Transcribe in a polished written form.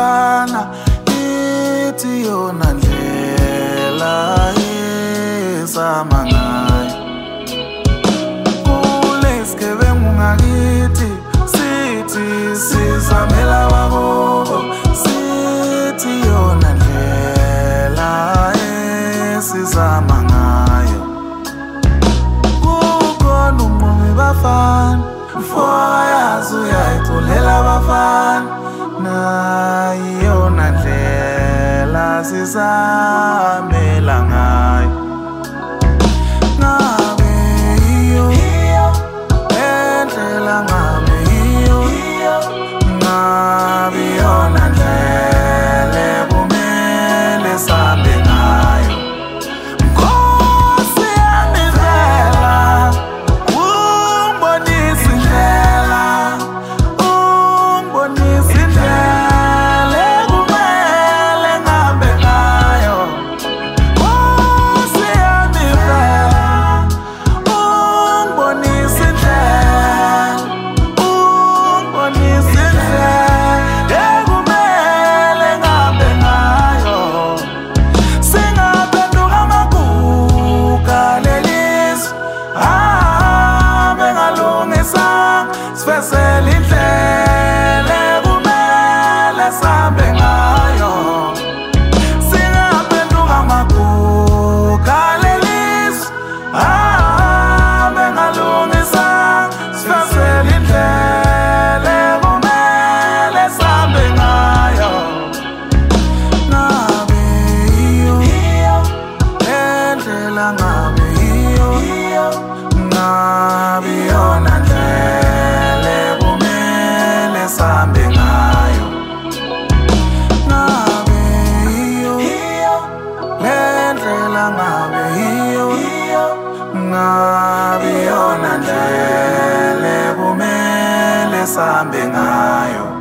bafana ithi yona ndlela esama ngayo. Kulesigebengu ngakithi sithi sizamela wakubo, sithi yona ndlela esizama ngayo. Kukhona unqumi bafana, mfoyazi uyayiculela bafana, nayiyona ndlela sizamela ngayo. Ngabe iyo endlela, ngabe iyo, ngabe iyona ndlela ekumele sihambe ngayo. Nkosi yami vela, ungibonise indlela, ungibonise indlela ekumele ngihambe ngayo. Nkosi yami vela, ungibonise indlela, ungibonise indlela ekumele ngihambe ngayo. Singaphenduka amaguga lelizwe, ahambe ngalungisanga, sifezele indlela ekumele sihambe ngayo. Singaphenduka amaguga lelizwe, ahambe ngalungisanga, sifezele indlela ekumele sihambe ngayo. Ngabe iyo endlela, ngabe iyo, ngabe iyona ndlela ekumele sihambe ngayo. Ngabe iyo endlela, ngabe iyo, ngabe iyona ndlela ekumele sihambe ngayo.